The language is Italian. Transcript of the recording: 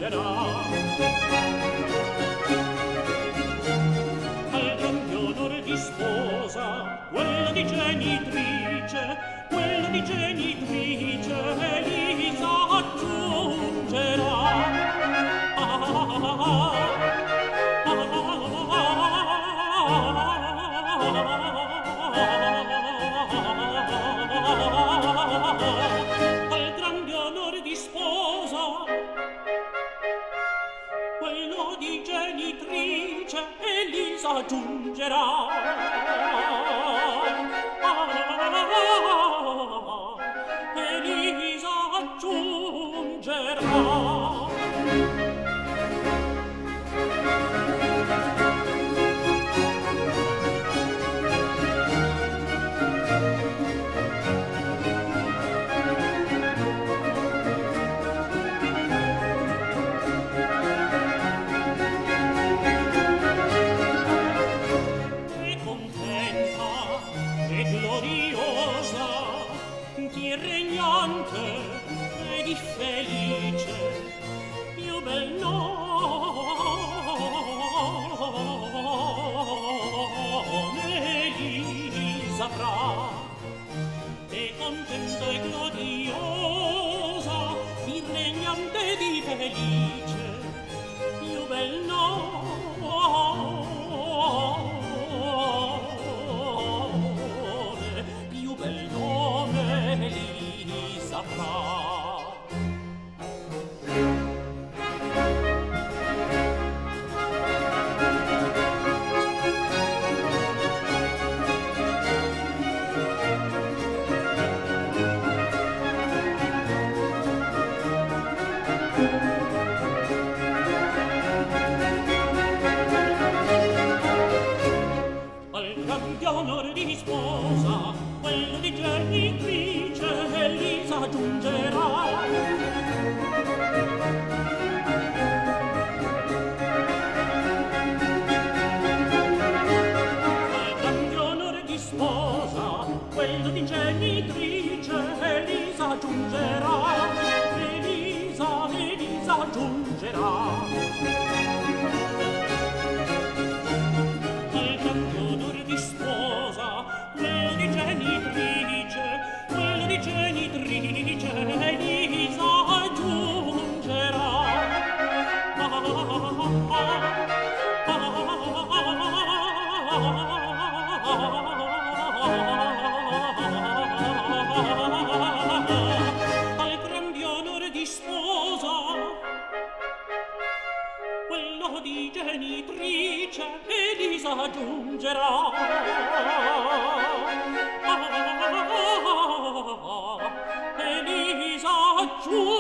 giungerà. Al grande onore di sposa, quello di genitrice, Elisa aggiungerà. Al grande onore di sposa, quello di genitrice, Elisa aggiungerà. Elisa aggiungerà. E contenta e gloriosa, di regnante e di felice, più bel nome Elisa avrà. E contenta e gloriosa, di regnante e di felice, più bel nome Elisa avrà. Al grande onore di sposa, quello di genitrice, Elisa aggiungerà. Al grande onore di sposa, quello di genitrice, Elisa aggiungerà. Elisa aggiungerà. Al grande onore di sposa, quello di genitrice, Elisa aggiungerà. Al grande onore di sposa, quello di genitrice, Elisa aggiungerà. Elisa aggiungerà.